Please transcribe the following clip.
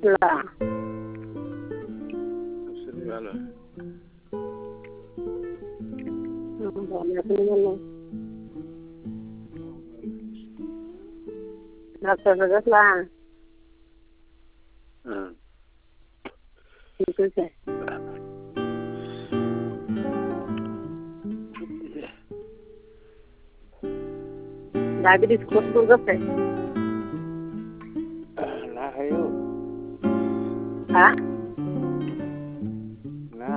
कसला झालं डॉक्टर कसला ठीकच आहे. डायबिटीज कोणतं कसं आहे नाही हो हा